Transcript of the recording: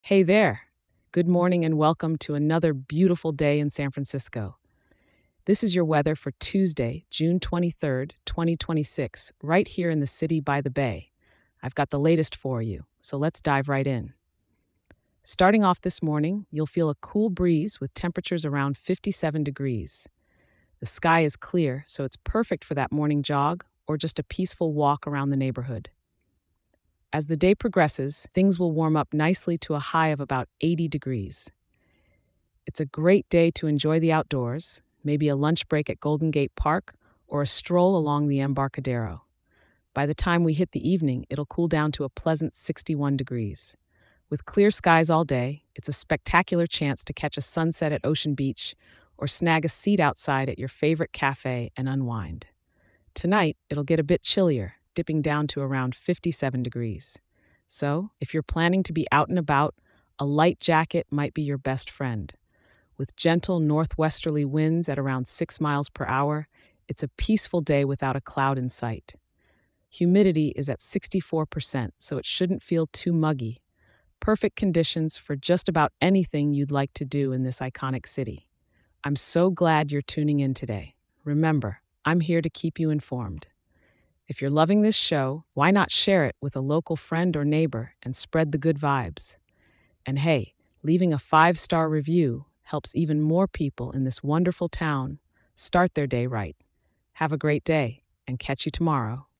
Hey there. Good morning and welcome to another beautiful day in San Francisco. This is your weather for Tuesday, June 23rd, 2026, right here in the city by the bay. I've got the latest for you, so let's dive right in. Starting off this morning, you'll feel a cool breeze with temperatures around 57 degrees. The sky is clear, so it's perfect for that morning jog or just a peaceful walk around the neighborhood. As the day progresses, things will warm up nicely to a high of about 80 degrees. It's a great day to enjoy the outdoors, maybe a lunch break at Golden Gate Park or a stroll along the Embarcadero. By the time we hit the evening, it'll cool down to a pleasant 61 degrees. With clear skies all day, it's a spectacular chance to catch a sunset at Ocean Beach or snag a seat outside at your favorite cafe and unwind. Tonight, it'll get a bit chillier, dipping down to around 57 degrees. So, if you're planning to be out and about, a light jacket might be your best friend. With gentle northwesterly winds at around 6 miles per hour, it's a peaceful day without a cloud in sight. Humidity is at 64%, so it shouldn't feel too muggy. Perfect conditions for just about anything you'd like to do in this iconic city. I'm so glad you're tuning in today. Remember, I'm here to keep you informed. If you're loving this show, why not share it with a local friend or neighbor and spread the good vibes? And hey, leaving a 5-star review helps even more people in this wonderful town start their day right. Have a great day and catch you tomorrow.